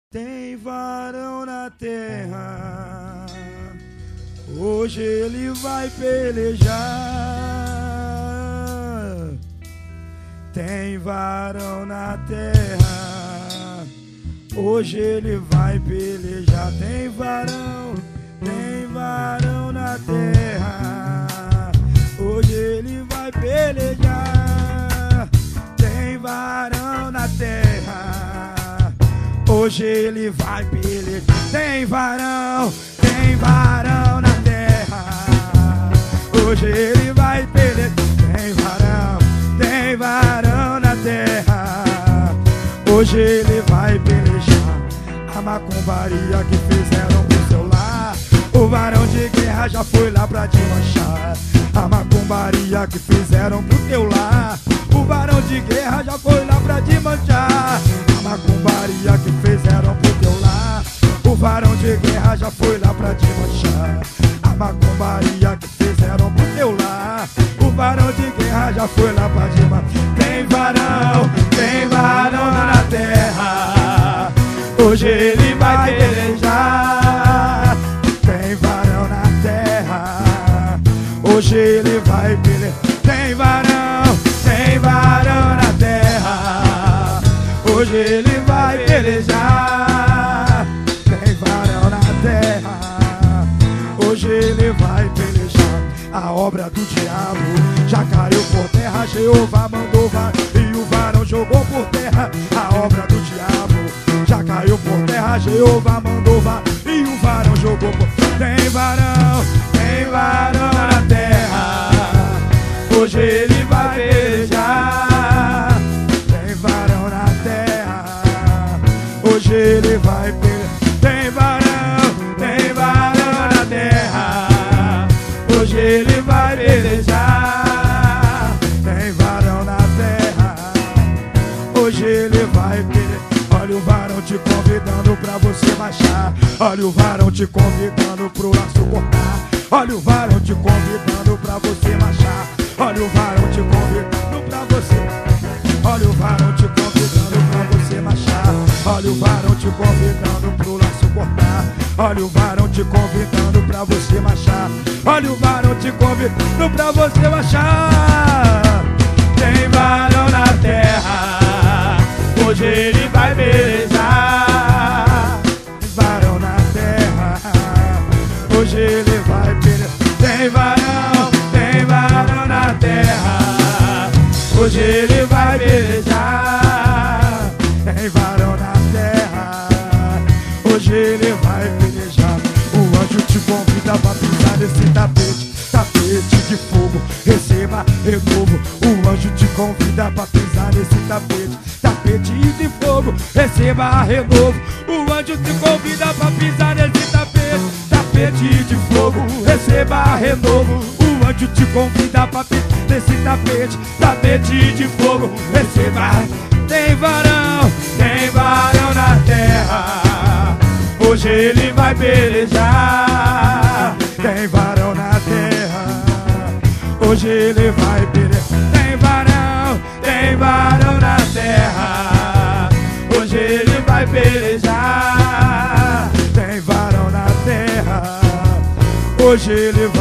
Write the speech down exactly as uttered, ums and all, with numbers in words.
Tem varão na terra, hoje ele vai pelejar. Tem varão na terra, hoje ele vai pelejar. Tem varão, tem varão na terra, hoje ele vai pelejar. Tem varão na terra, hoje ele vai pelejar. Tem varão, tem varão na terra, hoje ele vai pelejar. Tem varão, tem varão na terra, hoje ele vai pelejar. A macumbaria que fizeram pro seu lar, o varão de guerra já foi lá pra te manchar. A macumbaria que fizeram pro teu lar, o varão de guerra já foi lá pra te manchar. A macumbaria que fizeram pro teu lar, o varão de guerra já foi lá pra te manchar. A macumbaria que fizeram pro teu lar, o varão de guerra já foi lá pra te manchar. Tem varão, tem varão na terra, hoje ele vai pelejar. Tem varão na terra, hoje ele vai pelejar. Tem varão, tem varão na terra, hoje ele vai pelejar. Tem varão na terra, hoje ele vai pelejar. A obra do diabo já caiu por terra, Jeová mandou varão e o varão jogou por terra. A obra do diabo já caiu por terra, Jeová mandou varão e o varão jogou por terra. Tem varão, tem varão na terra, hoje ele vai pelejar. Tem varão na terra, hoje ele vai pelejar. Tem varão, tem varão na terra, hoje ele vai pelejar. Tem varão na terra, hoje ele vai pelejar. Olha o varão te convidando pra você marchar, olha o varão te convidando pro laço cortar. Olha o varão te convidando pra você marchar, olha o varão te convidando pra você. Olha o varão te convidando pra você marchar, olha o varão te convidando pro laço cortar. Olha o varão te convidando pra você marchar, olha o varão te convidando pra você marchar. Tem varão na terra, hoje ele vai pelejar. Tem varão na terra, hoje ele vai pelejar. Tem varão, tem varão na terra, hoje ele vai pelejar. Tem varão na terra, hoje ele vai pelejar. O anjo te convida pra pisar nesse tapete, tapete de fogo, receba renovo. O anjo te convida pra pisar nesse tapete, tapete de fogo, receba renovo. O anjo te convida pra pisar nesse tapete, tapete de fogo, receba renovo. O anjo te convida pra pisar nesse tapete, tapete de fogo, receba. Tem varão, tem varão na terra, hoje ele vai pelejar. Tem varão na terra, hoje ele vai pelejar. Tem varão, tem varão na terra, hoje ele vai pelejar. Tem varão na terra, hoje ele vai